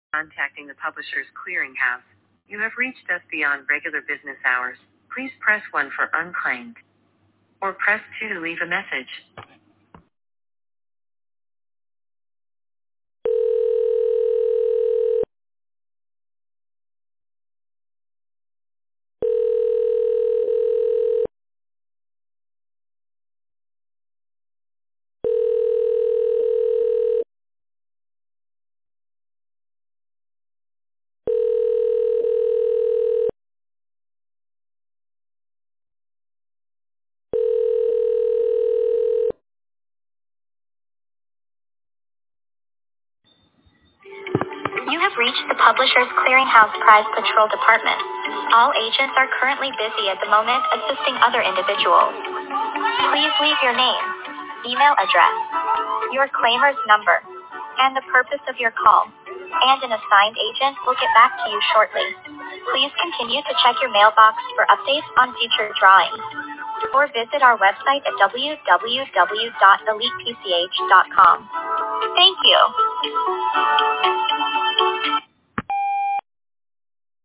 Contacting the Publishers Clearinghouse. You have reached us beyond regular business hours. Please press 1 for unclaimed. Or press 2 to leave a message. You have reached the Publishers Clearinghouse Prize Patrol Department. All agents are currently busy at the moment assisting other individuals. Please leave your name, email address, your claimer's number, and the purpose of your call, and an assigned agent will get back to you shortly. Please continue to check your mailbox for updates on future drawings, or visit our website at www.elitepch.com. Thank you.